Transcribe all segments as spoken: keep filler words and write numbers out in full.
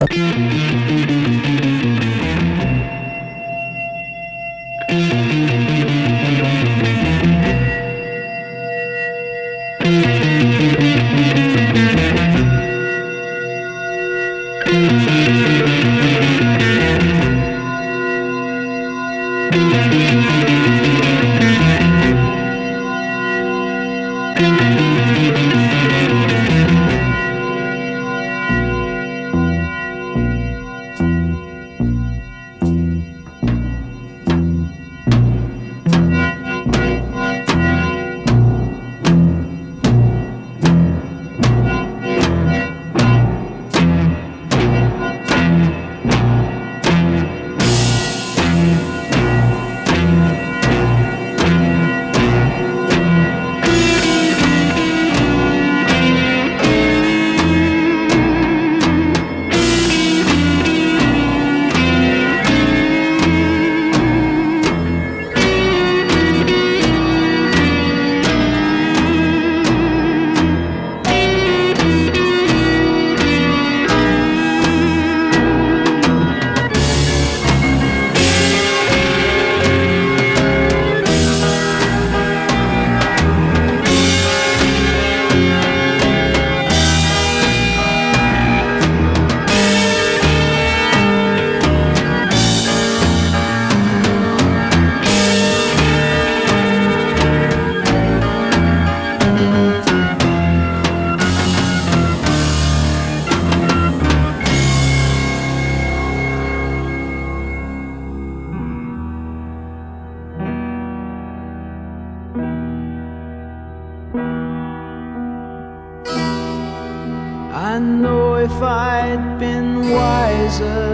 I know if I'd been wiser,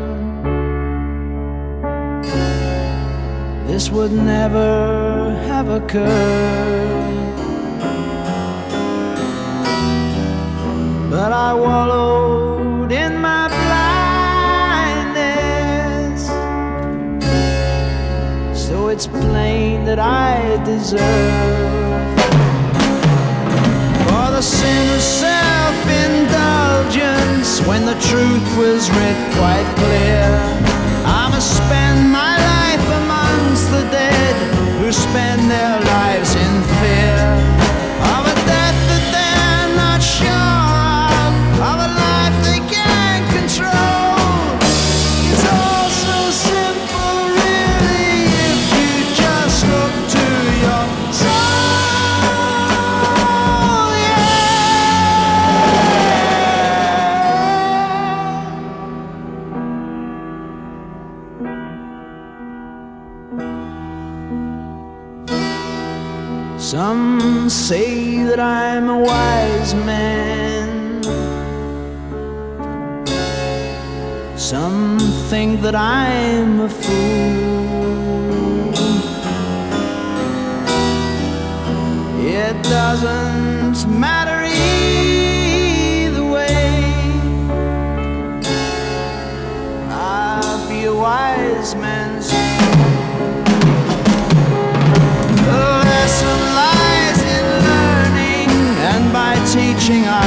this would never have occurred. But I wallowed in my blindness, so it's plain that I deserve for the sin of self-indulgence, when the truth was writ quite clear. I must spend my life amongst the dead who spend their lives in fear of a death that they're not sure of, of a life they can't control. It's all so simple, really, if you just look to your soul, yeah. Some say that I'm a wise man, some think that I'm a fool. It doesn't matter either way, I'll be a wise man's fool. The lesson lies in learning, and by teaching I